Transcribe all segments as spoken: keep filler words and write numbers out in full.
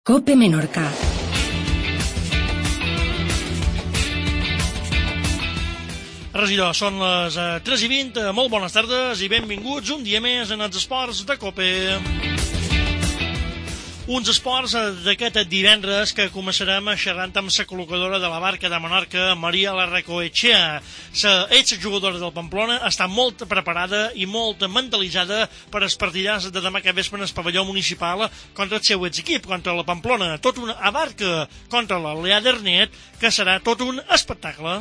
COPE Menorca. Regidor, són les eh, tres i vint, molt bones tardes i benvinguts un dia més en els esports de COPE. Uns esports d'aquest divendres que començarem xerrant amb la col·locadora de la Barca de Menorca, Maria Larracoetxea. La exjugadora del Pamplona està molt preparada i molt mentalitzada per als partidars de demà que vespre en el pavelló municipal contra el seu exequip, contra la Pamplona. Tot una Abarca contra la Leadernet, que serà tot un espectacle.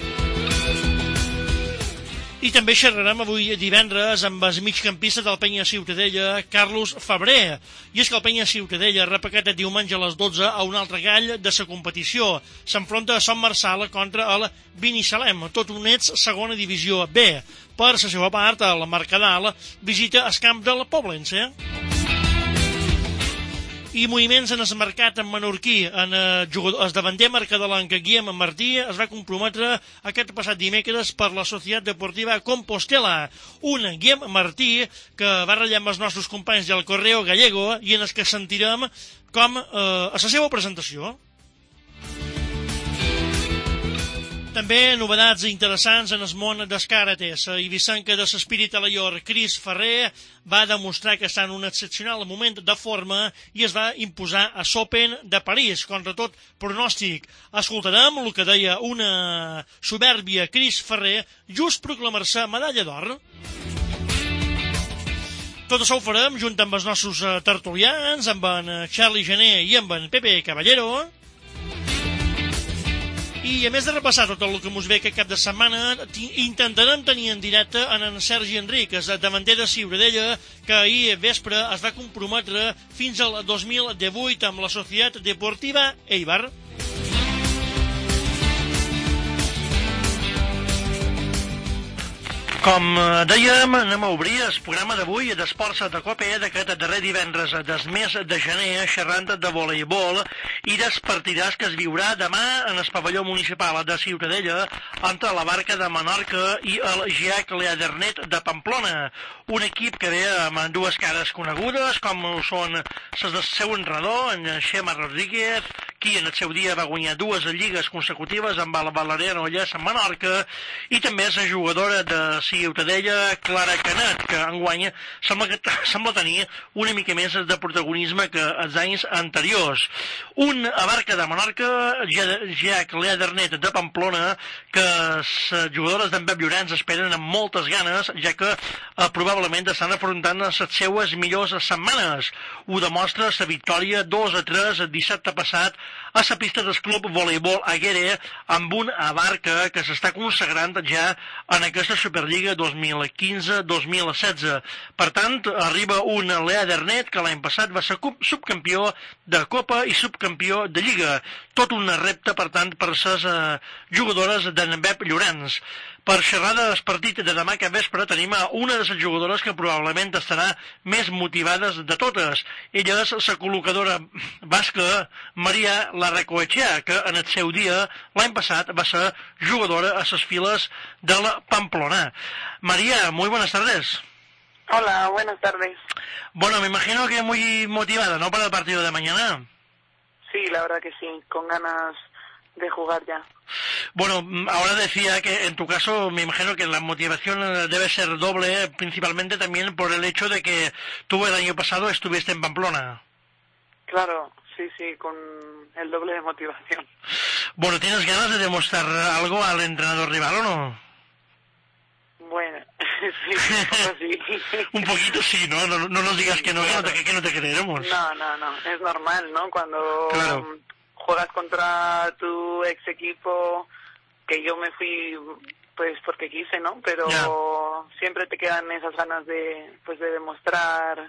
I també xerrarem avui divendres amb el migcampista del Penya Ciutadella, Carlos Febrer. I és que el Penya Ciutadella rep aquest diumenge a les dotze a un altre gall de la competició. S'enfronta a Son Marsala contra el Binissalem, tot units segona divisió B. Per la seva part, el Mercadal visita el camp del Poblense. I moviments en el mercat en menorquí. En el, jugador, el davanter mercadolenc Guillem Martí es va comprometre aquest passat dimecres per la Societat Deportiva Compostela. Un Guillem Martí que va ratllar amb els nostres companys del Correo Gallego i en els que sentirem com eh, a la seva presentació. També novedats interessants en el món del karate. La ibicenca de l'Espírit Alaior, Cris Ferrer, va demostrar que està en un excepcional moment de forma i es va imposar a l'Open de París, contra tot pronòstic. Escoltarem el que deia una soberbia Cris Ferrer just proclamar-se medalla d'or. Tot això ho farem junt amb els nostres tertulians, amb en Charlie Gené i amb en Pepe Caballero. I a més de repassar tot el que mos ve aquest cap de setmana, intentarem tenir en directe en en Sergi Enric, el davanter de Ciutadella, que ahir vespre es va comprometre fins al dos mil divuit amb la Societat Deportiva Eibar. Com dèiem, anem a obrir el programa d'avui d'Esports de COPE d'aquest darrer divendres del mes de gener, xerrant de voleibol i dels partidars que es viurà demà en el pavelló municipal de Ciutadella entre la Barca de Menorca i el G H Leadernet de Pamplona. Un equip que ve amb dues cares conegudes, com són les del seu entrenador, en Xema Rodríguez, qui en el seu dia va guanyar dues lligues consecutives amb el Valeriano Llers a Menorca, i també és la jugadora de Ciutadella, Clara Canet, que enguany sembla, que, sembla tenir una mica més de protagonisme que els anys anteriors. Un Abarca de Menorca, G H Leadernet de Pamplona, que les jugadores d'en Pep Llorenç esperen amb moltes ganes, ja que eh, probablement estan afrontant les seues millors setmanes. Ho demostra la victòria dos a tres el dissabte passat a la pista del Club Voleibol Aguere amb un Abarca que s'està consagrant ja en aquesta Superliga dos mil quinze dos mil setze. Per tant, arriba un Leadernet que l'any passat va ser subcampió de Copa i subcampió de Lliga. Tot un repte, per tant, per les uh, jugadores d'en Pep Llorenç. Per xerrar del partit de demà que vespre tenim una de les jugadores que probablement estarà més motivades de totes. Ella és la col·locadora basca Maria Larracoetxea, que en el seu dia, l'any passat, va ser jugadora a les files de la Pamplona. María, muy buenas tardes. Hola, buenas tardes. Bueno, me imagino que muy motivada, ¿no?, para el partido de mañana. Sí, la verdad que sí, con ganas de jugar ya. Bueno, ahora decía que en tu caso me imagino que la motivación debe ser doble, principalmente también por el hecho de que tú el año pasado estuviste en Pamplona. Claro, sí, sí, con el doble de motivación. Bueno, ¿tienes ganas de demostrar algo al entrenador rival o no? Bueno, sí, un poco sí. Un poquito sí, ¿no? No, no nos digas que no, claro. que, no te, que no te creeremos. No, no, no, es normal, ¿no? Cuando claro. juegas contra tu ex equipo, que yo me fui pues porque quise, ¿no? Pero yeah. siempre te quedan esas ganas de pues de demostrar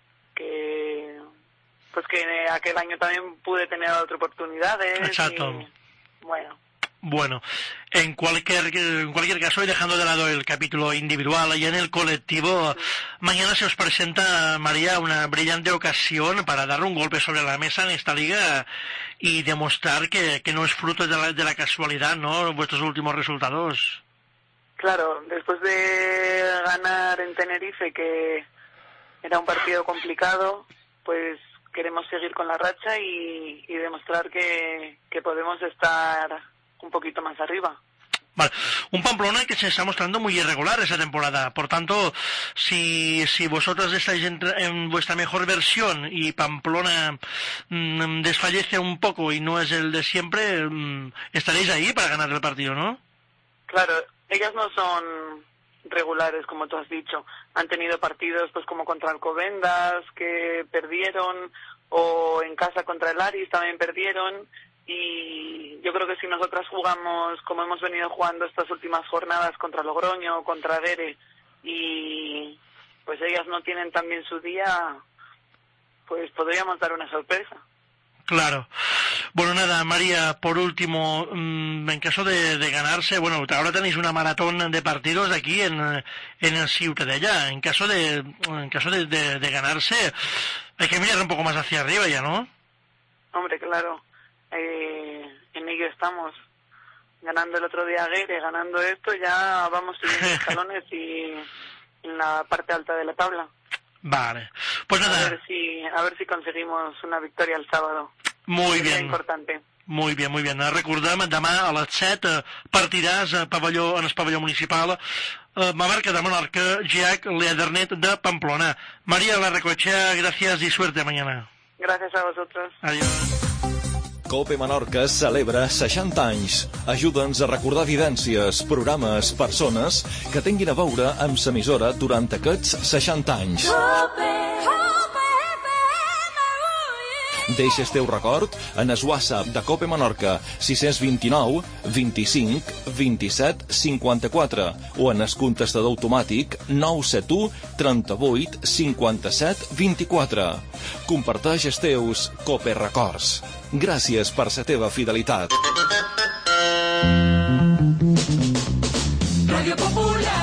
que pues que aquel año también pude tener otras oportunidades. Exacto. Y, bueno. Bueno, en cualquier, en cualquier caso, y dejando de lado el capítulo individual y en el colectivo, sí. mañana se os presenta, María, una brillante ocasión para dar un golpe sobre la mesa en esta liga y demostrar que, que no es fruto de la, de la casualidad, ¿no?, vuestros últimos resultados. Claro, después de ganar en Tenerife, que era un partido complicado, pues queremos seguir con la racha y, y demostrar que, que podemos estar un poquito más arriba. Vale. Un Pamplona que se está mostrando muy irregular esa temporada. Por tanto, si, si vosotros estáis en, en vuestra mejor versión y Pamplona mmm, desfallece un poco y no es el de siempre, mmm, estaréis ahí para ganar el partido, ¿no? Claro, ellas no son regulares, como tú has dicho. Han tenido partidos pues como contra Alcobendas, que perdieron, o en casa contra el Aris también perdieron. Y yo creo que si nosotras jugamos como hemos venido jugando estas últimas jornadas contra Logroño, contra Guere, y pues ellas no tienen también su día, pues podríamos dar una sorpresa. Claro. Bueno, nada, María, por último, en caso de, de ganarse, bueno, ahora tenéis una maratón de partidos aquí en, en el Ciutadella. En caso de, en caso de, de, de ganarse, hay que mirar un poco más hacia arriba ya, ¿no? Hombre, claro. Eh, en ello estamos, ganando el otro día a Guere, ganando esto, ya vamos subiendo escalones y en la parte alta de la tabla. Vale, pues nada. A ver si, a ver si conseguimos una victoria el sábado. Muy bien. Importante. Muy bé, muy bé. Recordem, demà a les set eh, partiràs a pavelló, en el pavelló municipal eh, Marca de Menorca, Giac Leadernet de Pamplona. María Larracochea, gracias y suerte mañana. Gracias a vosotros. Adiós. Cope Menorca celebra seixanta anys. Ajuda'ns a recordar vivències, programes, persones que tinguin a veure amb l'emissora durant aquests seixanta anys. Deixa el teu record en el WhatsApp de Cope Menorca sis dos nou, vint-i-cinc, vint-i-set, cinquanta-quatre o en el contestador automàtic nou set u, trenta-vuit, cinquanta-set, vint-i-quatre. Comparteix els teus Cope Records. Gràcies per la teva fidelitat. Ràdio Popular.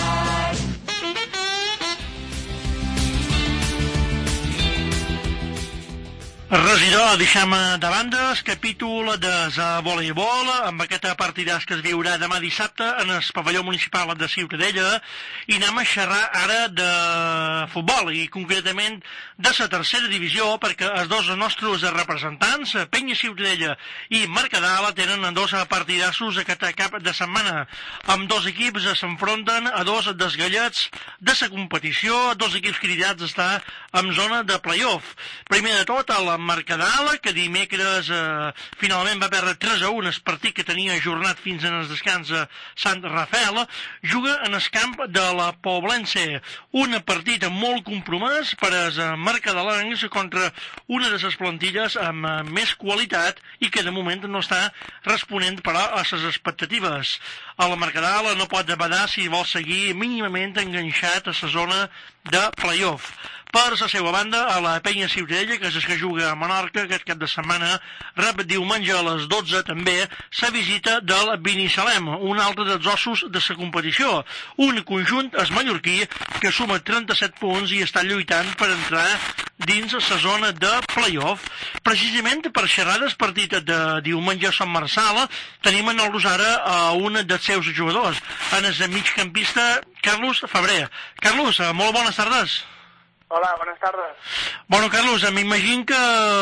Regidor, deixem de banda el capítol de voleibol amb aquest partidàs que es viurà demà dissabte en el pavelló municipal de Ciutadella i anem a xerrar ara de futbol i concretament de la tercera divisió perquè els dos nostres representants, Penya Ciutadella i Mercadal, tenen dos partidassos aquest cap de setmana. Amb dos equips s'enfronten a dos dels gallets de la competició, dos equips cridats a estar en zona de play-off. Primer de tot, el Mercadal, que dimecres eh, finalment va perdre tres a un el partit que tenia ajornat fins en el descans a Sant Rafael, juga en el camp de la Poblense. Un partit molt compromès per als mercadalencs contra una de les plantilles amb més qualitat i que de moment no està responent però a les expectatives. El Mercadal no pot badar si vol seguir mínimament enganxat a la zona de play-off. Per la seva banda, a la Penya Ciutadella, que és el que juga a Menorca aquest cap de setmana, rep diumenge a les dotze també la visita del Binissalem, un altre dels ossos de la competició. Un conjunt es mallorquí que suma trenta-set punts i està lluitant per entrar dins la zona de play-off. Precisament per xerrar del partit de diumenge a Sant Marçal, tenim en el Rosara a un dels seus jugadors, en el migcampista Carlos Fabrer. Carlos, molt bones tardes. Hola, buenas tardes. Bueno, Carlos, m'imagino que,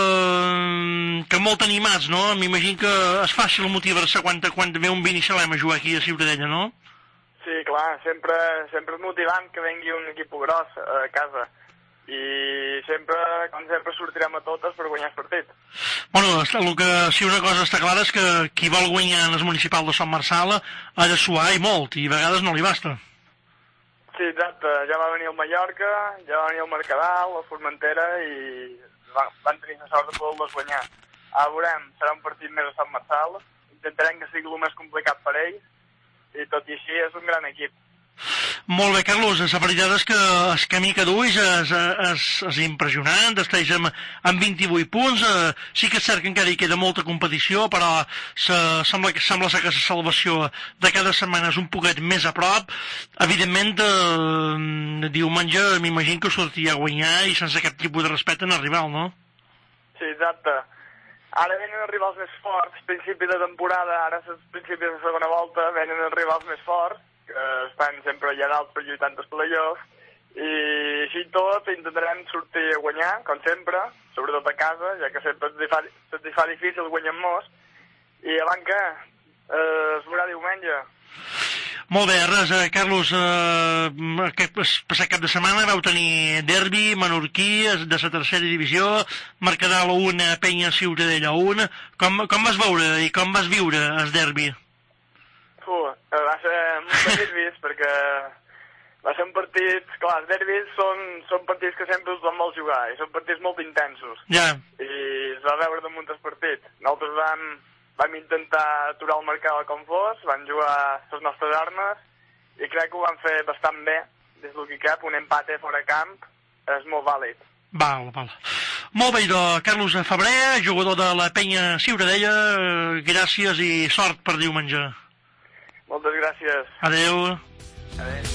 que molt animats, no? M'imagino que és fàcil motivar-se quan, quan ve un Binissalem a jugar aquí a Ciutadella, no? Sí, clar, sempre, sempre és motivant que vengui un equip gros a casa. I sempre, com sempre, sortirem a totes per guanyar el partit. Bueno, el que, si una cosa està clara és que qui vol guanyar en el municipal de Sant Marçal ha de suar i molt, i a vegades no li basta. Sí, exacte. Ja va venir el Mallorca, ja va venir el Mercadal, la Formentera i van, van tenir la sort de poder-los guanyar. Ara veurem, serà un partit més a Sant Marçal, intentarem que sigui el més complicat per ells i tot i així és un gran equip. Molt bé, Carlos, la veritat és que el camí que duis és, és, és impressionant, estàs amb, amb vint-i-vuit punts, eh, sí que és cert que encara hi queda molta competició, però se, sembla, sembla ser que la salvació de cada setmana és un poquet més a prop. Evidentment, eh, diumenge m'imagino que sortirà a guanyar i sense cap tipus de respecte en el rival, no? Sí, exacte. Ara venen els rivals més forts, principi de temporada, ara els principis de segona volta, venen els rivals més forts, que estan sempre allà dalt per lluitant els playoffs, i així tot intentarem sortir a guanyar, com sempre, sobretot a casa, ja que sempre se't fa, se't fa difícil guanyar molts, i abans què? Eh, es veurà diumenge. Molt bé, res, eh, Carlos, eh, aquest passat cap de setmana vau tenir derbi menorquí de la tercera divisió, Mercadal un, Penya Ciutadella un. Com, com vas veure i com vas viure el derbi? Uh, va ser molt derbis perquè va ser un partit... Clar, els derbis són, són partits que sempre us van molt jugar i són partits molt intensos. Ja. I es va veure damunt el partit. Nosaltres vam... Vam intentar aturar el Mercadal com fos, vam jugar les nostres armes i crec que ho vam fer bastant bé, des del que cap, un empate fora camp és molt vàlid. Val, val. Molt bé, doncs, Carlos Febrer, jugador de la Penya Ciutadella, gràcies i sort per diumenge. Moltes gràcies. Adeu. Adeu.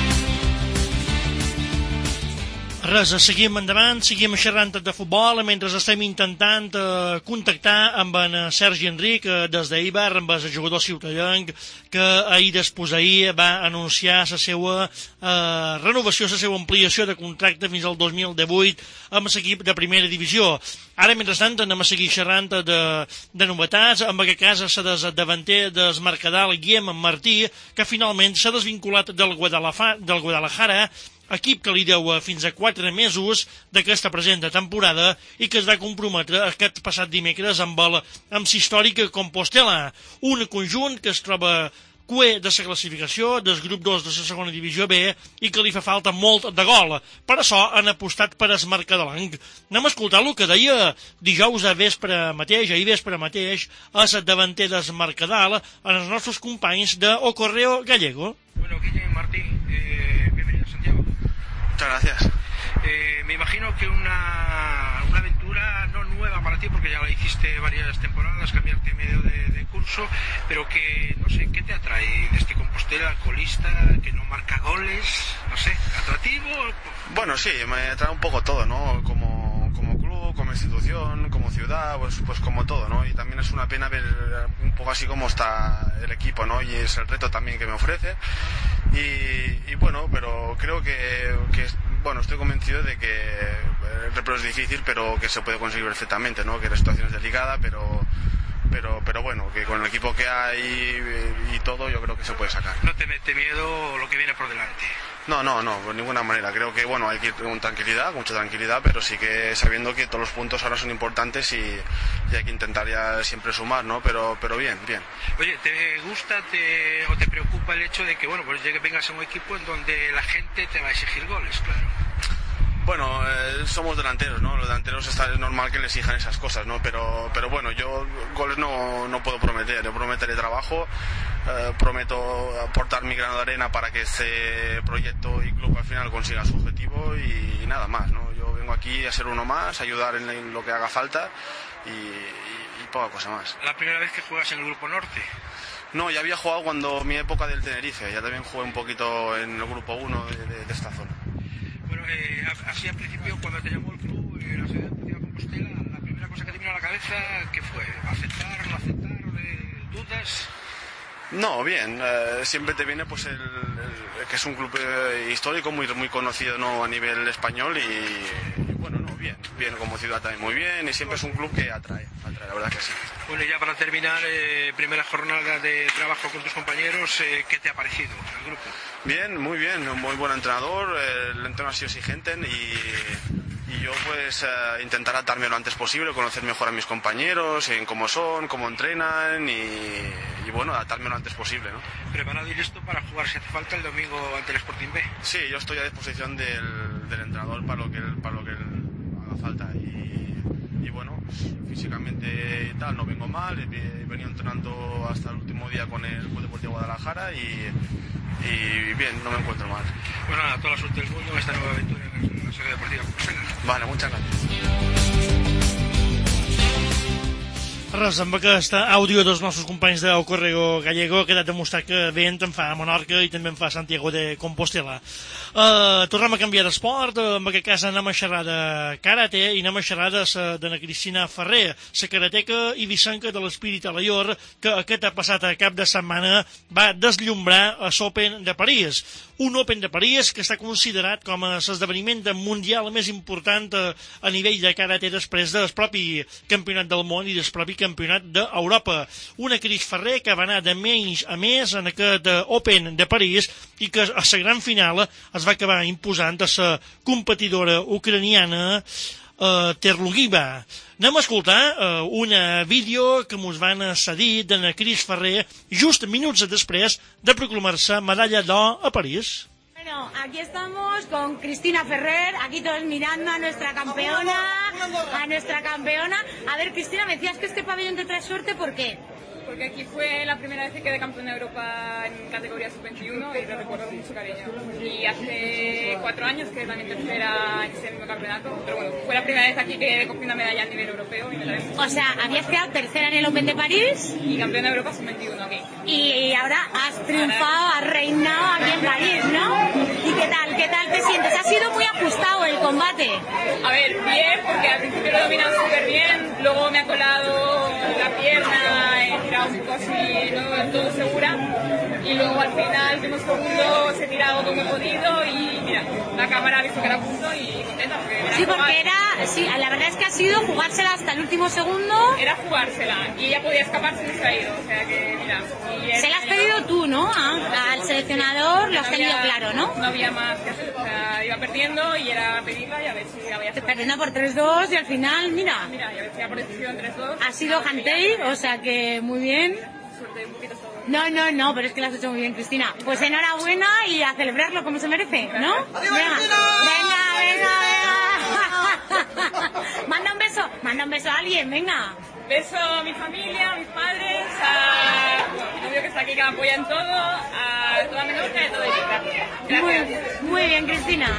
Res, seguim endavant, seguim xerrant de futbol mentre estem intentant eh, contactar amb en Sergi Enric eh, des d'Eibar, amb el jugador ciutadans que ahir després ahir va anunciar la seva eh, renovació, la seva ampliació de contracte fins al dos mil divuit amb l'equip de primera divisió. Ara, mentrestant, anem a seguir xerrant de, de novetats, amb aquest cas la davanter del Mercadal, Guillem Martí, que finalment s'ha desvinculat del Guadalajara, del Guadalajara, equip que li deu fins a quatre mesos d'aquesta present temporada i que es va comprometre aquest passat dimecres amb el amb l'històric Compostela, un conjunt que es troba cué de la classificació del grup dos de la segona divisió B i que li fa falta molt de gol. Per això han apostat per el Mercadelenc. Anem a escoltar el que deia dijous a vespre mateix, ahir vespre mateix, a la davanter del Mercadal, en els nostres companys de O Correo Gallego. Bueno, Guillem Martí, eh, bienvenido a Santiago. Muchas gracias. Eh, me imagino que una, una aventura no nueva para ti, porque ya la hiciste varias temporadas, cambiarte medio de, de curso, pero que, no sé, ¿qué te atrae de este Compostela, colista, que no marca goles? No sé, ¿atractivo? Bueno, sí, me atrae un poco todo, ¿no? Como, como club, como institución, como ciudad, pues, pues como todo, ¿no? Y también es una pena ver un poco así como está el equipo, ¿no? Y es el reto también que me ofrece. Y, y bueno, pero creo que, que, bueno, estoy convencido de que el repro es difícil, pero que se puede conseguir perfectamente, ¿no? Que la situación es delicada, pero, pero, pero bueno, que con el equipo que hay y, y todo, yo creo que se puede sacar. ¿No te mete miedo lo que viene por delante? No, no, no, de ninguna manera. Creo que, bueno, hay que ir con tranquilidad, con mucha tranquilidad, pero sí que sabiendo que todos los puntos ahora son importantes y, y hay que intentar ya siempre sumar, ¿no? Pero, pero bien, bien. Oye, ¿te gusta te, o te preocupa el hecho de que, bueno, pues llegue, vengas a un equipo en donde la gente te va a exigir goles, claro? Bueno, eh, somos delanteros, ¿no? Los delanteros está, es normal que le exijan esas cosas, ¿no? Pero, pero bueno, yo goles no, no puedo prometer. Yo prometeré trabajo, eh, prometo aportar mi grano de arena para que este proyecto y club al final consiga su objetivo y, y nada más, ¿no? Yo vengo aquí a ser uno más, a ayudar en, en lo que haga falta y, y, y poca cosa más. ¿La primera vez que juegas en el Grupo Norte? No, ya había jugado cuando mi época del Tenerife, ya también jugué un poquito en el Grupo uno de, de, de esta zona. Bueno, eh, así al principio, cuando te llamó el club, eh, la ciudad de Compostela, la primera cosa que te vino a la cabeza, ¿qué fue? ¿Aceptar, no aceptar, eh, dudas? No, bien, eh, siempre te viene pues el, el que es un club eh, histórico, muy muy conocido, ¿no? A nivel español y, y bueno, no, bien, bien como ciudad también muy bien y siempre es un club que atrae, atrae, la verdad que sí. Bueno, y ya para terminar, eh, primera jornada de trabajo con tus compañeros, eh, ¿qué te ha parecido el grupo? Bien, muy bien, un muy buen entrenador, eh, el entrenador ha sido exigente y, y yo pues eh, intentar adaptarme lo antes posible, conocer mejor a mis compañeros, en cómo son, cómo entrenan y, y bueno, adaptarme lo antes posible, ¿no? ¿Preparado y listo para jugar si hace falta el domingo ante el Sporting B? Sí, yo estoy a disposición del, del entrenador para lo que él, para lo que él haga falta y, y bueno, físicamente y tal, no vengo mal, he, he venido entrenando hasta el último día con el Club Deportivo Guadalajara y, y bien, no me encuentro mal. Bueno, nada, toda la suerte del mundo en esta nueva aventura en la Sociedad Deportiva Compostela. Vale, muchas gracias. Res, amb aquest àudio dels nostres companys del Correo Gallego ha quedat demostrat que vent en fa a Menorca i també en fa a Santiago de Compostela. Uh, tornem a canviar d'esport, uh, en aquest cas anem a xerrar de karate i anem a xerrar de, de la Cristina Ferrer, la karateca i vicenca de l'Espírit Alaior, que aquest passat cap de setmana va desllumbar a l'Open de París. Un Open de París que està considerat com a l'esdeveniment mundial més important a, a nivell de karate després del propi campionat del món i del propi campionat d'Europa. Una Cris Ferrer que va anar de menys a més en aquest Open de París i que a la gran final es va acabar imposant a la competidora ucraniana Uh, Terlugiva. Anem a escoltar uh, una vídeo que mos van cedir de la Cris Ferrer just minuts després de proclamar-se medalla d'or a París. Bueno, aquí estamos con Cristina Ferrer, aquí todos mirando a nuestra campeona, a nuestra campeona. A ver, Cristina, me decías que este pabellón te trae suerte, ¿por qué? Porque aquí fue la primera vez que quedé campeona de Europa en categoría sub veintiuno y lo recuerdo con mucho cariño. Y hace cuatro años quedé también tercera en ese mismo campeonato, pero bueno, fue la primera vez aquí que cogí una medalla a nivel europeo y me la ven mucho. O sea, habías quedado tercera en el Open de París y campeona de Europa sub veintiuno aquí. Y ahora has triunfado, has reinado aquí en París, ¿no? ¿Y qué tal? ¿Qué tal te sientes? Ha sido muy ajustado el combate. A ver, bien, porque al principio lo he dominado súper bien, luego me ha colado la pierna, he tirado un poco así, no del todo segura, y luego al final, últimos segundos, he tirado como he podido y mira, la cámara ha visto que era a punto y contenta. Porque sí, porque era, sí, la verdad es que ha sido jugársela hasta el último segundo. Era jugársela y ella podía escaparse y no se ha ido, o sea que mira. Y se la has pedido tú, ¿no? A, al seleccionador lo has tenido claro, ¿no? No había más que hacer, o sea, iba perdiendo y era pedirla y a ver si había suerte. Perdiendo por tres dos y al final, mira. Mira, y a ver si había por decisión tres dos. Ha sido Hantei, o sea que muy bien. Suerte, un poquito todo. No, no, no, pero es que lo has hecho muy bien, Cristina. Pues enhorabuena y a celebrarlo como se merece, ¿no? Venga, venga, venga, venga. Manda un beso, manda un beso a alguien, venga. Beso a mi familia, a mis padres, a mi novio que está aquí que me apoya en todo, a toda Menorca y a todo el Gracias. Gracias. Muy, muy bien, Cristina.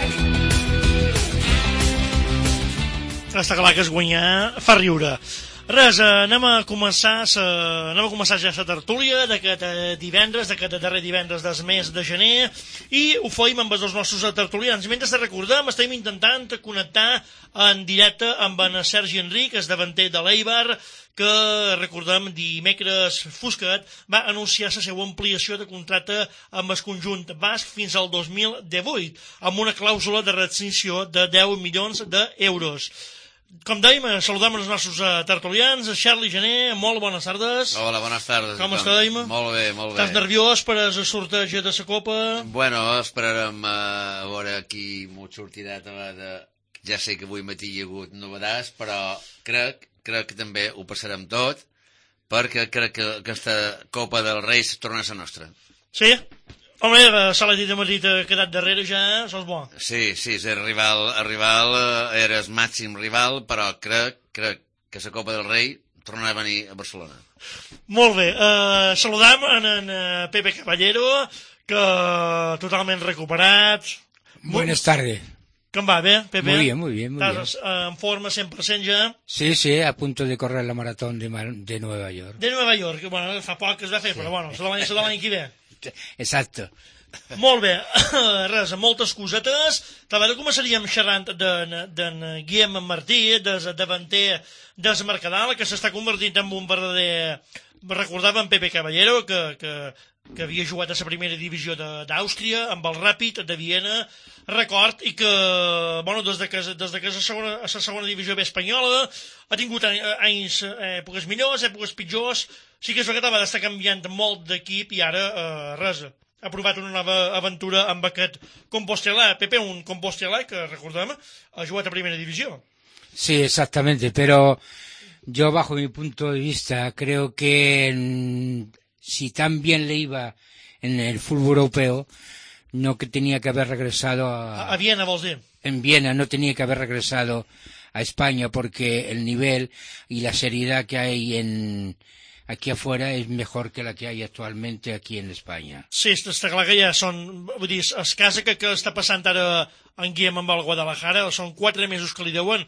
Està clar que es guanyar fa riure. Res, anem a començar sa, anem a començar ja la tertúlia d'aquest divendres, d'aquest darrer divendres del mes de gener, i ho feim amb els nostres tertulians. Mentre te recordem, estem intentant connectar en directe amb en Sergi Enric, el davanter de l'Eibar, que, recordem, dimecres Fusquet va anunciar la seva ampliació de contracte amb el conjunt basc fins al dos mil divuit, amb una clàusula de rescissió de deu milions d'euros. Com dèiem, saludem els nostres uh, tertulians. Charlie Gené, molt bones tardes. Hola, bones tardes. Com estem? Molt bé, molt bé. Estàs nerviós per el sorteig de la Copa? Bueno, esperarem uh, a veure qui m'ho sortirà. De... Ja sé que avui matí hi ha hagut novedats, però crec, crec que també ho passarem tot, perquè crec que aquesta Copa del Rei torna a ser nostra. Sí? Home, l'Atlètic de Madrid ha quedat darrere ja, això és bo. Sí, sí, el rival, el rival era el màxim rival, però crec, crec que la Copa del Rei tornarà a venir a Barcelona. Molt bé, uh, saludam en, en Pepe Caballero, que totalment recuperat. Buenas tardes. ¿Cómo va, bé, Pepe? Muy bien, muy bien, muy ¿Estás bien. en forma cien por ciento ya? Sí, sí, a punto de correr la maratón de, de Nueva York. De Nueva York, que bueno, fa poc que es va fer, sí. Però bueno, serà l'any, serà l'any que ve. Exacto. Molt bé, res, moltes cosetes. També començaríem xerrant d'en Guillem Martí, des davanter des Mercadal, que s'està convertint en un verdader... Recordava en Pepe Caballero, que, que, que havia jugat a la primera divisió d'Àustria, amb el Ràpid de Viena, record, i que, bueno, des de que, des de que és a, segona, a la segona divisió B espanyola, ha tingut anys, èpoques millors, èpoques pitjors. Sí que és veritat, va estar canviant molt d'equip i ara, eh, res, ha provat una nova aventura amb aquest Compostelà. Pepe, un Compostelà que, recordem, ha jugat a primera divisió. Sí, exactamente, pero yo bajo mi punto de vista creo que en, si tan bien le iba en el fútbol europeo, no que tenía que haber regresado a... A Viena, vols dir? En Viena no tenía que haber regresado a España porque el nivel y la seriedad que hay en... aquí afuera és mejor que la que hay actualmente aquí en España. Sí, està clar que ja són... Vull dir, es casa que, que està passant ara en Guillem amb el Guadalajara, són quatre mesos que li deuen.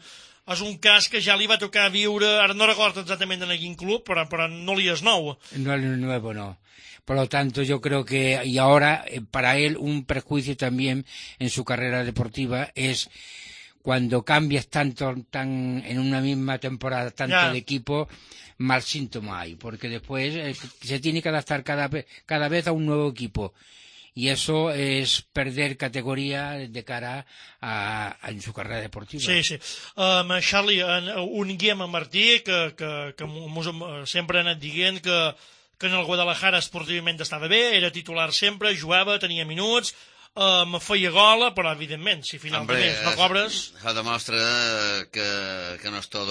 és un cas que ja li va tocar viure, ara no recordo exactament en quin club, però, però no li és nou. No es nuevo, no. Por lo tanto, yo creo que, y ahora, eh, para él, un perjuicio también en su carrera deportiva es cuando cambias tanto tan en una misma temporada, tanto Ya. de equipo, mal síntoma hay, porque después eh, se tiene que adaptar cada, ve- cada vez a un nuevo equipo. Y eso es perder categoría de cara a, a en su carrera deportiva. Sí, sí. Um, Charlie, en, un Guillem Martí que, que, que mos, sempre ha anat dient que, que en el Guadalajara esportivament estava bé, era titular sempre, jugava, tenia minuts, um, feia gol, però evidentment, si finalment no cobres... Això demostra que, que no és todo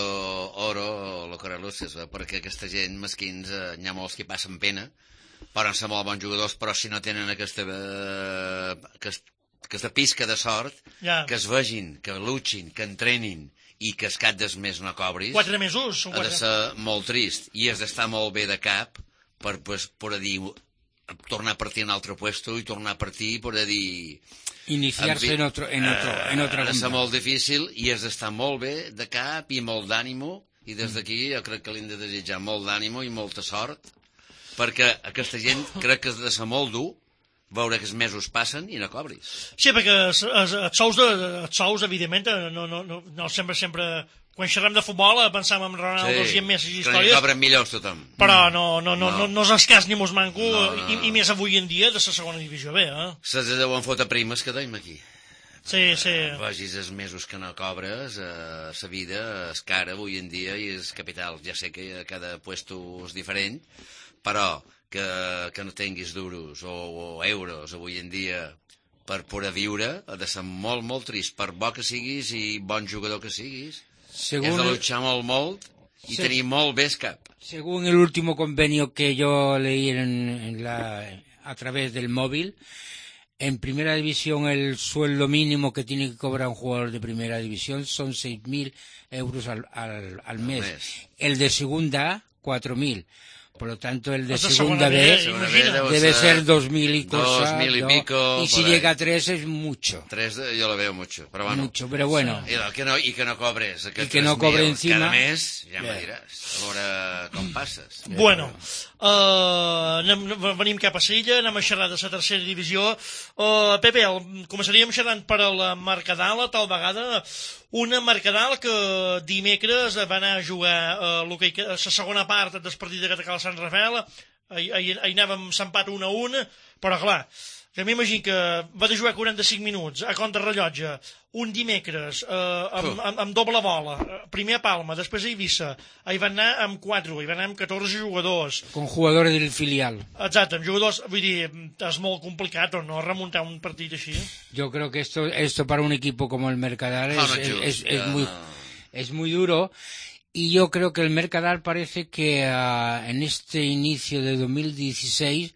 oro lo que reluces, eh? Perquè aquesta gent, mesquins, eh, n'hi ha molts que passen pena, poden ser molt bons jugadors, però si no tenen aquesta, eh, aquest, aquesta pisca de sort, Ja. que es vegin, que lutin, que entrenin, i que es cap des més no cobris, Quatre mesos, són ha de quatre. ser molt trist, i has d'estar molt bé de cap per, pues, per dir, tornar a partir en altre puesto i tornar a partir per dir... Iniciarse en, otro, en, otro, eh, en otra ha de ser ronda. molt difícil i has d'estar molt bé de cap i molt d'ànimo, i des d'aquí jo crec que li hem de desitjar molt d'ànimo i molta sort, perquè aquesta gent crec que has de ser molt dur veure que els mesos passen i no cobris. Sí, perquè els, els, els, sous, de, els sous, evidentment, no, no, no, no sempre, sempre... Quan xerrem de futbol pensam en Ronaldo Sí, i en Messi i que històries, n'hi cobren milions tothom. però no, no, no, No. no, no és escàs ni mos manco, No, no, i, i més avui en dia de la segona divisió B, eh? Se'ls deuen fotre primes que deim aquí. Sí, sí. Vegis els mesos que no cobres, eh, la vida és cara avui en dia i és capital. Ja sé que cada puesto és diferent, però que, que no tinguis duros o, o euros avui en dia per poder viure ha de ser molt, molt trist, per bo que siguis i bon jugador que siguis. Según Has de el- luchar molt, molt i Sí. tenir molt bé el cap. Según el último convenio que yo leí en, en la, a través del móvil, en primera división el sueldo mínimo que tiene que cobrar un jugador de primera división son seis mil euros al, al, al mes. mes. El de segunda, cuatro mil. Por lo tanto, el de Els de segunda segona B B, Segunda imagina. B deu debe ser ser dos mil y dos cosas. mil y ¿no? pico, Y si por ahí. llega a tres es mucho. Tres de, jo lo veo mucho, però bueno. Mucho, pero bueno. I, el que no, I que no cobres aquests I que no tres cobre mil encima. cada mes, ja Bé. me diràs. A veure com passes. Bueno, uh, anem, venim cap a Silla, anem a xerrar de la tercera divisió. Uh, Pepe, el, començaríem xerrant per la Mercadal, tal vegada una Mercadal que dimecres va anar a jugar uh, la segona part del partit de Catacà al Sant Rafael, ahir, ahir, ahir anàvem s'empat un a un, però clar, jo m'imagino que va de jugar quaranta-cinc minuts a contrarrellotge, un dimecres eh, amb, amb, amb doble bola, eh, primer a Palma, després a Eivissa, ahir van anar amb quatre, hi van anar amb catorze jugadors, Con jugadores del filial. exacte, amb jugadors, vull dir, és molt complicat o no remuntar un partit així. Yo creo que esto, esto para un equipo como el Mercadal es, Ah, no, es, Jules, es- es ya muy, no. es muy duro. Y yo creo que el Mercadal parece que ah, en este inicio de dos mil dieciséis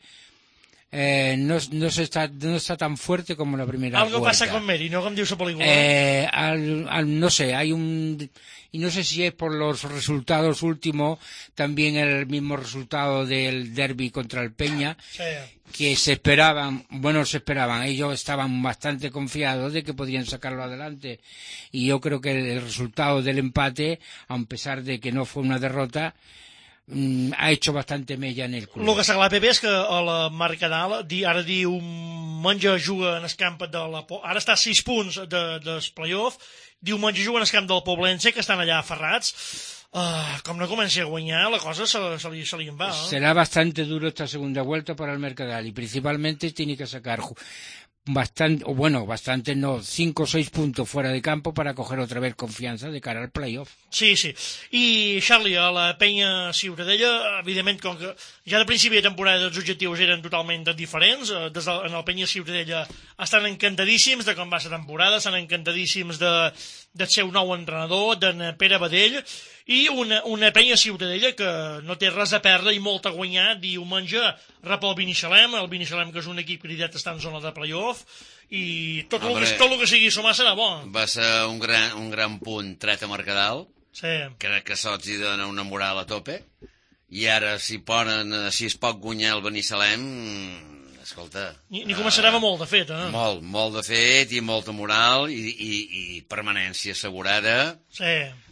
eh, no, no, se está, no está tan fuerte como la primera Algo vuelta. passa con Meri, no com diu la pel·lícula. Eh, al, al- no sé, hay un... Y no sé si es por los resultados últimos, también el mismo resultado del derbi contra el Peña, Sí. que se esperaban, bueno, se esperaban, ellos estaban bastante confiados de que podrían sacarlo adelante. Y yo creo que el, el resultado del empate, a pesar de que no fue una derrota, mm, ha hecho bastante mella en el club. El que s'ha clar, Pepe, és que a la Mercadal, di, ara diu, menja juga en el camp de la... Po- Ara està a sis punts de, del playoff, diu menja juga en el camp del Poblense, que estan allà aferrats. Uh, com no comenci a guanyar, la cosa se, se, li, se li en va. Eh? Será bastante duro esta segunda vuelta para el Mercadal y principalmente tiene que sacar ju- bastante, o bueno, bastante no, cinco o seis puntos fuera de campo para coger otra vez confianza de cara al playoff. Sí, sí. I, Charlie, a la penya Ciutadella, evidentment, com que ja de principi de temporada els objectius eren totalment diferents, eh, des de, en el penya Ciutadella estan encantadíssims de com va la temporada, estan encantadíssims de, del seu nou entrenador, d'en Pere Badell, i una, una penya Ciutadella que no té res a perdre i molt a guanyar diumenge rep el Binissalem, el Binissalem que és un equip cridat està en zona de playoff, i tot el, que, tot el que sigui sumar serà bo. Va ser un gran, un gran punt tret a Mercadal. Sí. Crec que sots hi dona una moral a tope. I ara, si ponen, si es pot guanyar el Benissalem, escolta... Ni, ni començarem uh, molt, de fet, eh? Molt, molt de fet, i molta moral, i, i, i permanència assegurada. Sí.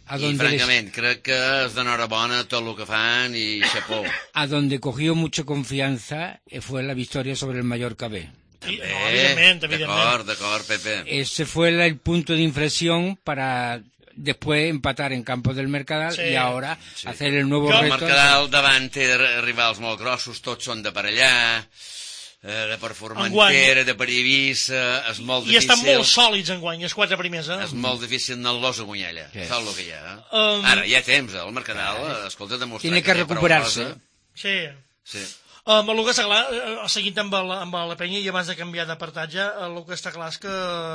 I, francament, crec que és d'enhorabona tot el que fan i xapó. A donde cogió mucha confianza fue la victoria sobre el Mallorca B. Sí, no, evidentment, evidentment. D'acord, d'acord, Pepe. Ese fue la, el punto de inflexión para después empatar en campo del Mercadal sí. y ahora sí. hacer el nuevo el reto. El Mercadal davant té rivals molt grossos, tots són de per allà, eh, de per Formentera, de per Eivissa, és molt I difícil... I estan molt sòlids enguany, els quatre primers, eh? És molt difícil anar-los a guanyar allà, sí. saps el que hi ha. Eh? Um... Ara, hi ha temps, el Mercadal, eh, escolta, demostrar Tiene que, que recuperar-se. Sí. Sí. Um, el que està clar, uh, seguint amb la, amb la penya i abans de canviar d'apartatge, el que està clar és que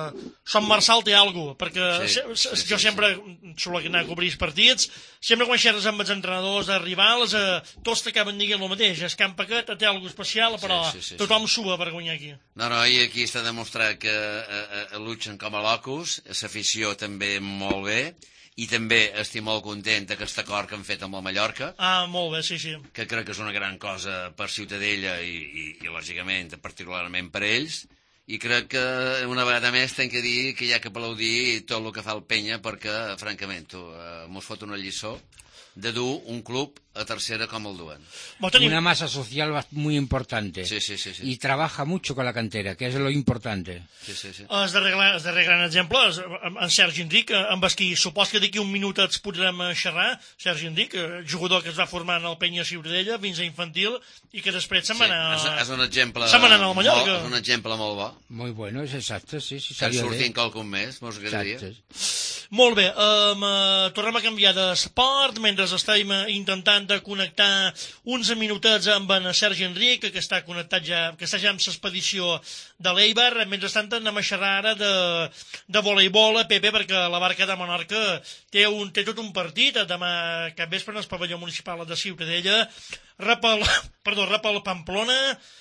Son Marçal té alguna cosa, perquè sí, se, sí, jo sí, sempre sí. suelo anar a cobrir els partits, sempre quan xerres amb els entrenadors de rivals, eh, tots t'acaben dient el mateix, el camp aquest té alguna cosa especial, però sí, sí, sí, tothom sí. suba per guanyar aquí. No, no, i aquí està demostrat que eh, eh, luchen com a locos, l'afició també molt bé, i també estic molt content d'aquest acord que han fet amb la Mallorca. Ah, molt bé, sí, sí. Que crec que és una gran cosa per Ciutadella i, i, i lògicament, particularment per ells. I crec que una vegada més tenc que dir que hi ha que aplaudir tot el que fa el Penya perquè, francament, tu, eh, mos fot una lliçó de dur un club a tercera com el duen. Una masa social muy importante. Sí, sí, sí, sí. Y trabaja mucho con la cantera, que es lo importante. Sí, sí, sí. El darrer, el darrer gran exemple és en Sergi Enric, amb el qui supos que d'aquí un minut ens podrem xerrar. Sergi Enric, jugador que es va formar en el Penya Ciutadella fins a infantil i que després se'n va anar... Sí, és, és un exemple... Se'n va anar al Mallorca. És un exemple molt bo. Muy bueno, és exacte, sí. sí que sortint qualcun més, mos agradaria. Molt bé, um, uh, tornem a canviar d'esport mentre estem intentant de connectar uns minutets amb en Sergi Enric, que està connectat ja, que està ja amb l'expedició de l'Eibar. Mentrestant anem a xerrar ara de, de voleibol, Pepe, perquè la Barca de Menorca té, un, té tot un partit demà cap vespre en el pavelló municipal de Ciutadella, rep el, perdó, rep el Pamplona,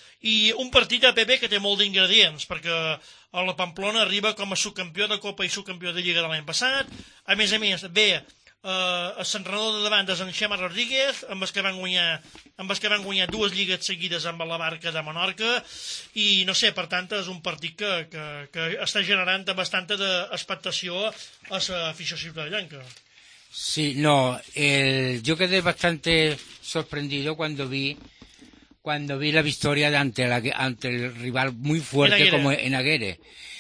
i un partit a Pepe que té molt d'ingredients, perquè el Pamplona arriba com a subcampió de Copa i subcampió de Lliga de l'any passat. A més a més, ve Uh, l'entrenador de davant és en Xema Rodríguez, amb els que van guanyar amb els que van guanyar dues lligues seguides amb la Barca de Menorca, i no sé, per tant és un partit que, que, que està generant bastanta expectació a l'afició ciutadellanca. Sí, no, el, yo quedé bastante sorprendido cuando vi cuando vi la victoria de ante, la, ante el rival muy fuerte como en Aguere.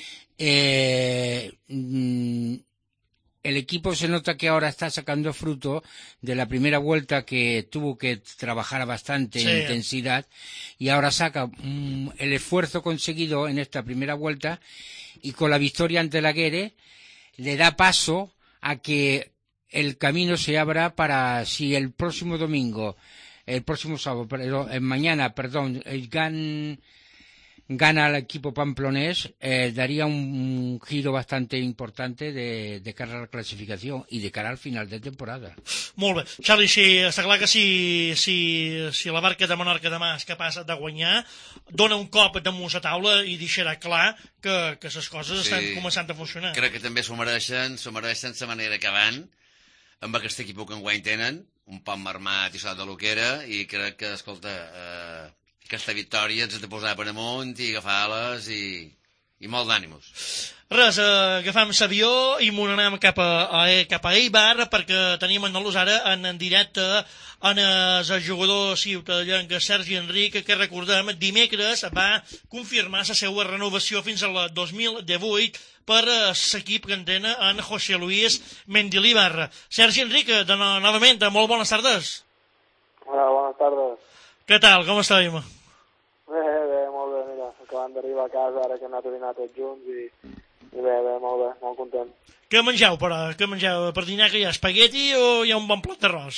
Eh, mm, El equipo se nota que ahora está sacando fruto de la primera vuelta que tuvo que trabajar bastante sí. en intensidad, y ahora saca mm, el esfuerzo conseguido en esta primera vuelta, y con la victoria ante el Aguere le da paso a que el camino se abra para, si el próximo domingo, el próximo sábado, perdón, mañana, perdón, el GAN gana al equipo pamplonés, eh, daría un, un giro bastante importante de, de cara a la clasificación y de cara al final de temporada. Molt bé. Xavi, sí, està clar que si, si, si la Barca de Menorca demà és capaç de guanyar, dona un cop damunt la taula i deixarà clar que, que les coses sí. estan començant a funcionar. Crec que també s'ho mereixen, s'ho mereixen la manera que van, amb aquest equip que enguany tenen, un poc marmat i sort de lo que era, i crec que, escolta... Eh, aquesta victòria ens ha de posar per amunt i agafar-les i, i molt d'ànims. Res, eh, agafam l'avió i m'ho anem cap a, a, cap a Eibar, perquè tenim en nos ara en, en directe en el jugador ciutadellà Sergi Enric, que recordem dimecres va confirmar la seva renovació fins al dos mil divuit per l'equip que entén en José Luis Mendilibar. Sergi Enric, de no, novament, molt bones tardes. Hola, bones tardes. Què tal, com estàvem? Bé, bé, molt bé, mira, acabant d'arribar a casa, ara que hem anat a dinar tots junts i, i bé, bé, molt bé, molt content. Què mengeu, però? Què mengeu? Per dinar que hi ha espagueti o hi ha un bon plat d'arròs?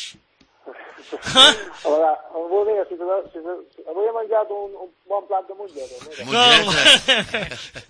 A veure, avui, si, si, si, avui he menjat un, un bon plat de mongeta, mira. Mongeta?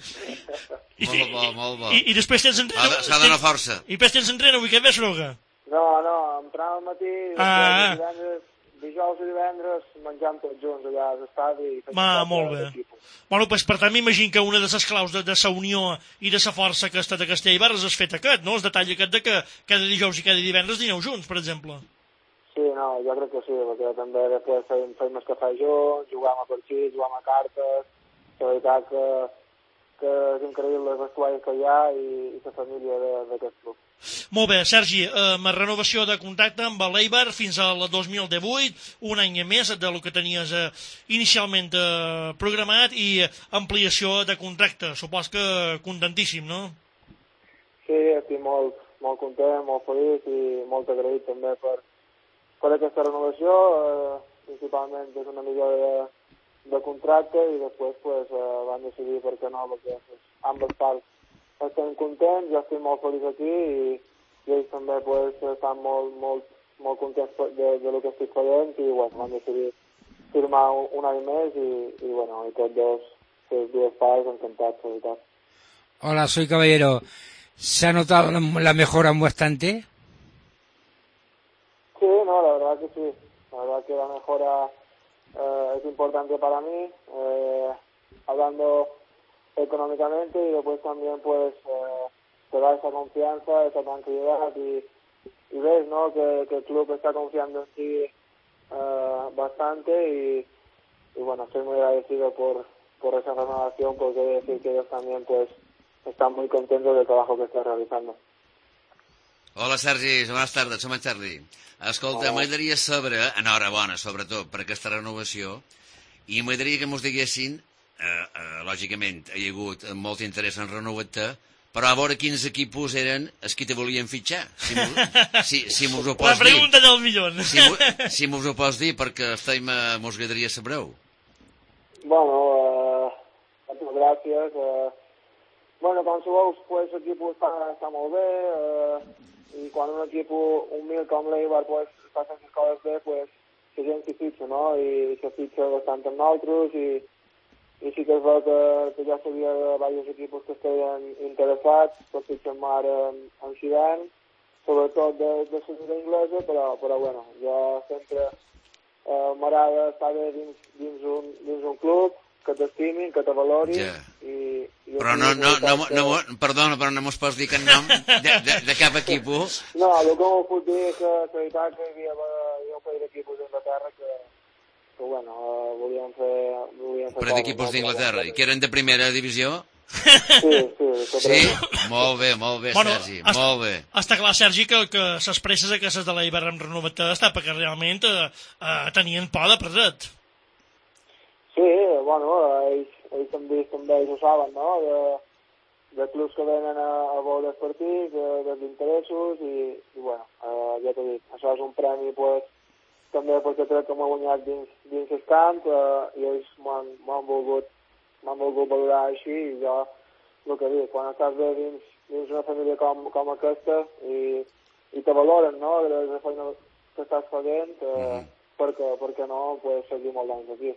Molt bo, molt bo. I, i després tens entreno... S'ha d'anar força. I després tens entreno avui que ve, Sroga? No, no, entrant al matí, ah. divendres... Dijous i divendres menjant tots junts allà a l'estadi. Ah, molt bé. Bueno, pues, per tant, m'imagino que una de les claus de, de la unió i de la força que ha estat a Castellbar és el fet aquest, no? El detall aquest de que cada dijous i cada divendres dineu junts, per exemple. Sí, no, jo crec que sí, perquè també després fèiem, fèiem el cafè junts, jugàvem a partits, jugàvem a cartes, la veritat que, que és increïble el vestuari que hi ha i, i la família d'aquest club. Molt bé, Sergi, eh, amb renovació de contracte amb l'Eibar fins al dos mil divuit, un any més del que tenies eh, inicialment eh, programat i ampliació de contracte. Supos que contentíssim, no? Sí, estic molt, molt content, molt feliç i molt agraït també per, per aquesta renovació. Eh, principalment és una millora de, de contracte i després pues, eh, van decidir per què no, perquè pues, ambes parts estem contents, jo estic molt feliç aquí i, i ells també pues, estan molt, molt, molt contents de, de lo que estic fent i bueno, van decidir firmar un, un any més i, i bueno, y tots dos, los dos pares encantats, la veritat. Hola, soy Caballero. ¿Se ha notado la, la mejora bastante? Sí, no, la verdad que sí. La verdad que la mejora eh, es importante para mí, eh, hablando económicamente y después también pues eh, te da esa confianza, esa tranquilidad y, y ves, ¿no?, que, que el club está confiando en ti eh, bastante y, y bueno, estoy muy agradecido por, por esa renovación porque quiere decir que ellos también pues están muy contentos del trabajo que están realizando. Hola, Sergi, bones tardes, som en Charlie. Escolta, m'agradaria saber, enhorabona, sobretot, per aquesta renovació, i m'agradaria que mos diguessin, eh, eh, lògicament, hi ha hagut molt interès en renovar-te, però a veure quins equipos eren els que te volien fitxar. Si mos, si, si mos ho pots dir. La pregunta del milion. Si, si mos ho pots dir, perquè estem, eh, mos agradaria saber-ho. Bueno, eh, moltes gràcies. Eh, bueno, com sabeu, pues, l'equip està, està molt bé, eh, i quan un equip humil com l'Eibar pues, fa les coses bé, pues, la gent s'hi fitxa, no? I se fitxa bastant amb nosaltres i, i sí que es veu que, que ja sabia de diversos equips que estaven interessats per fitxar ara en, en Xivern, sobretot de, de la lliga inglesa, però, però bueno, jo sempre eh, m'agrada estar bé dins, dins, un, dins un club, que t'estimin, que te valorin. Yeah. I, i però no, no, no, no, no, perdona, però no mos pots dir cap nom de, de, de cap equip. No, el que m'ho puc dir és que la veritat que hi havia, hi havia un parell d'equipos d'Inglaterra que, que bueno, uh, volien fer... Volien fer per d'equipos d'Inglaterra, i que eren de primera divisió? Sí, sí. Sí? Molt bé, molt bé, bueno, Sergi, està, molt bé. Està clar, Sergi, que, que les presses aquestes de l'Eibar amb renovació està perquè realment eh, eh, tenien por de perdre't. Sí, bueno, ells, ells també, també ells ho saben, no?, de, de clubs que venen a, a veure els partits, de, dels interessos, i, i bueno, eh, ja t'he dit, això és un premi, pues, també perquè crec que m'ha guanyat dins, dins el camp, eh, i ells m'han volgut, m'han volgut valorar així, i jo, el que dic, quan estàs bé dins, dins una família com, com aquesta, i, i te valoren, no?, de la feina que estàs fent, eh, mm-hmm. perquè, perquè no, pues, seguir molt d'anys aquí.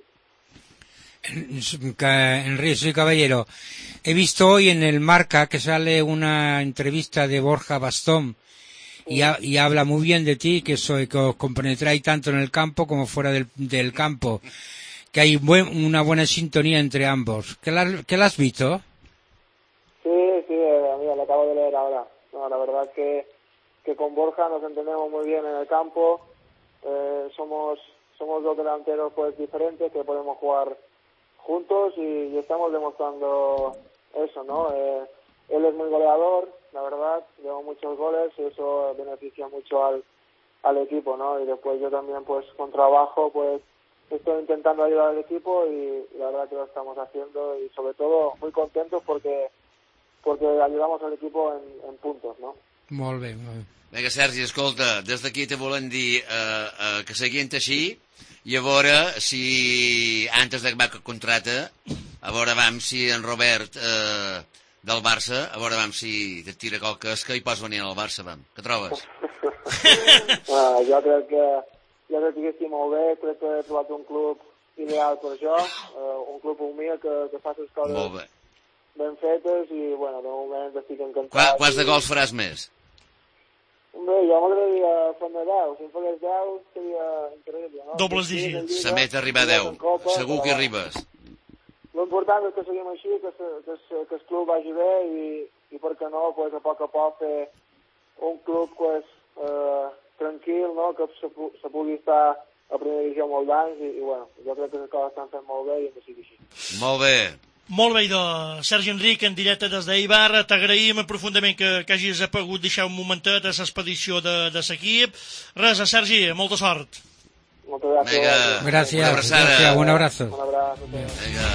Enrique Caballero, he visto hoy en el Marca que sale una entrevista de Borja Bastón y, ha, y habla muy bien de ti, que soy que os compenetráis tanto en el campo como fuera del, del campo, que hay buen, una buena sintonía entre ambos. ¿Qué la, qué la has visto? Sí, sí, eh, amigo, lo acabo de leer ahora. No, la verdad que, que con Borja nos entendemos muy bien en el campo. Eh, somos, somos dos delanteros pues diferentes que podemos jugar juntos y, y estamos demostrando eso, ¿no? Eh, él es muy goleador, la verdad, lleva muchos goles y eso beneficia mucho al, al equipo, ¿no? Y después yo también, pues, con trabajo, pues, estoy intentando ayudar al equipo y, y la verdad que lo estamos haciendo y sobre todo muy contentos porque porque ayudamos al equipo en, en puntos, ¿no? Molt bé, molt bé. Vinga, Sergi, escolta, des d'aquí te volem dir eh, eh, que seguint així, i a veure si, antes d'acabar el contracte, a veure vam si en Robert eh, del Barça, a veure vam si te tira qualque esca i pots venir al Barça, vam. Què trobes? uh, jo crec que jo crec que estic molt bé, crec que he trobat un club ideal per això, uh, un club humil que, que fa les coses ben fetes i, bueno, de moment estic encantat. Qua, quants de gols faràs més? Bé, jo m'agradaria fer-ne deu. Si em fagués deu, seria increïble, no? Dobles dígits. Se met a arribar a deu. Segur que arribes. L'important és que seguim així, que, se, que, se, que el club vagi bé i, i per què no, pues, a poc a poc fer un club pues, eh, tranquil, no? Que se, se pugui estar a primera divisió molt d'anys i, i, bueno, jo crec que les coses estan fent molt bé i hem de seguir així. Molt bé. Molt bé, idò. Sergi Enric, en directe des d'Eibar, t'agraïm profundament que, que hagis pogut deixar un momentet a l'expedició de, de l'equip. Res, Sergi, molta sort. Moltes gràcies. Vinga, Gràcies, una abraçada. gràcies, un abrazo. Un abrazo. Vinga.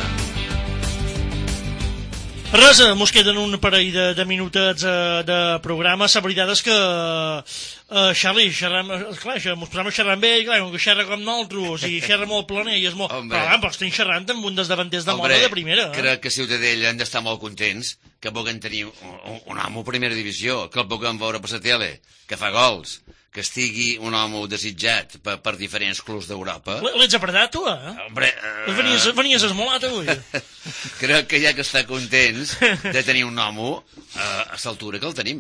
Res, mos queden un parell de, de minutets uh, de programa. La veritat és que, uh, Charlie, xerram, clar, mos posem a xerrar amb ell, clar, que xerra com nosaltres, i xerra molt planer, i és molt... Hombre. Però, però estem xerrant amb un dels davanters de Hombre, moda de primera. Eh? crec que Ciutadella han d'estar molt contents que puguem tenir un, un, un home a primera divisió, que el puguem veure per la tele, que fa gols, que estigui un home desitjat per, per diferents clubs d'Europa. L'ets apretat, tu, eh? Hombre, uh... Venies, venies esmolat, avui. Crec que hi ha que estar contents de tenir un home uh, a l'altura que el tenim.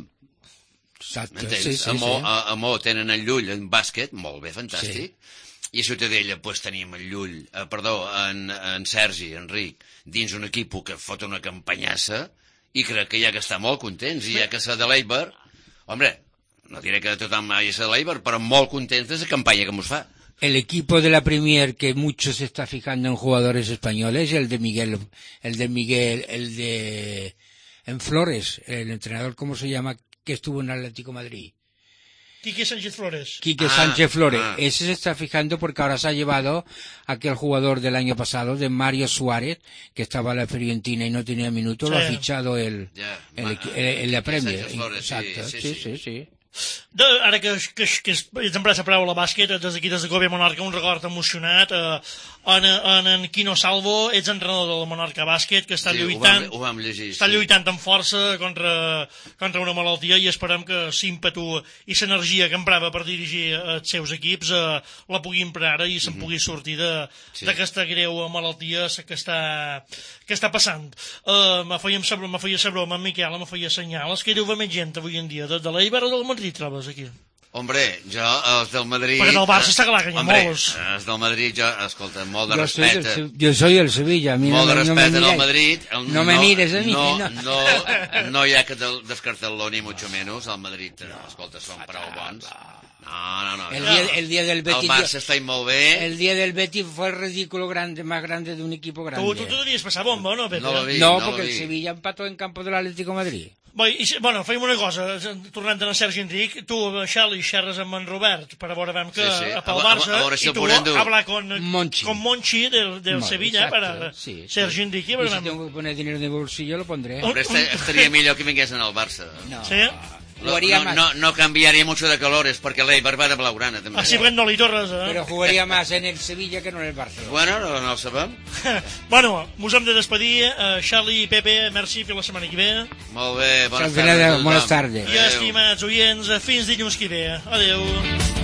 Exacte, M'entens? sí, sí, a, Mo, sí. a, a Mo tenen el Llull en bàsquet, molt bé, fantàstic. Sí. I a Ciutadella pues, tenim el Llull, eh, perdó, en, en Sergi, Enric, dins un equip que fot una campanyassa, i crec que hi ha que estar molt contents, i hi ha que ser de l'Eibar. Hombre, no diré que tothom hi és de l'Eibar, però molt contents de la campanya que mos fa. El equipo de la Premier que mucho se está fijando en jugadores españoles, el de Miguel, el de Miguel, el de en Flores, el entrenador, ¿cómo se llama? Que estuvo en Atlético Madrid. Quique Sánchez Flores. Quique Ah, Sánchez Flores. ah. Ese se está fijando porque ahora se ha llevado a aquel jugador del año pasado, de Mario Suárez, que estaba en la Fiorentina y no tenía minutos, Sí. lo ha fichado el, Ja, el, ma- equi- el, el la Premier. Sánchez Flores, sí, Exacto, sí, sí, sí. sí, sí. De, ara que, que, que ets emprat la paraula bàsquet, des d'aquí, des de Covia Monarca, un record emocionat. Eh, en, en, en Quino Salvo, ets entrenador del Monarca Bàsquet, que està Sí, ho lluitant, vam- ho vam llegir, està sí. lluitant amb força contra, contra una malaltia, i esperem que l'ímpetu i l'energia que emprava per dirigir els seus equips eh, la pugui emprar ara i se'n pugui sortir de- Sí. d'aquesta greu malaltia que està, que està passant. Uh, me feia saber, me feia saber, en Miquel me feia senyals que hi deu haver més gent avui en dia de, de l'Eibar o del Madrid, trobes aquí? Hombre, jo, els del Madrid... Perquè del Barça està clar que hi ha Hombre, molts. els del Madrid, jo, escolta, molt de Yo soy, del, respecte. Se- yo soy del Sevilla, a mí no, Molt de me- no me respecte al mires. Madrid. El, No me mires a mí, No, no. no, no hi ha que del- descartar-lo ni mucho menos. El Madrid, escolta, són prou bons. No, no, no. El día, el día del Betis, El Barça està molt bé. el día del Betis fue el ridículo grande, más grande de un equipo grande. Tu, tu, tu devies passar bomba, no, Pepe? No lo vi. No, no porque lo el vi. Sevilla empató en campo del Atlético de Madrid. Bé, i, si- bueno, fem una cosa, tornant a Sergi Enric, tu, Xali, xerres amb en Robert per a veure vam que Sí, sí. pel A- a- Barça, a veure si i el tu podem dur. hablar con Monchi. con Monchi del, del Bueno, Sevilla exacto, para sí, Sergi sí. Enric. Y I si veurem. tengo que poner dinero de bolsillo, lo pondré. Hombre, este- estaria millor que vingués en el Barça. No. Sí? Lo haría no, más. no, no cambiaria mucho de colores, perquè l'Eibar va de blaugrana, també. Així perquè no li torres, eh? Pero jugaría más en el Sevilla que no en el Barcelona. Bueno, no, no ho sabem. Bueno, mos hem de despedir. Uh, Xali i Pepe, merci, fins la setmana que ve. Molt bé, bones Buenas tardes. a tothom. buenas tardes. I, estimats oients, fins dilluns que ve. Adeu.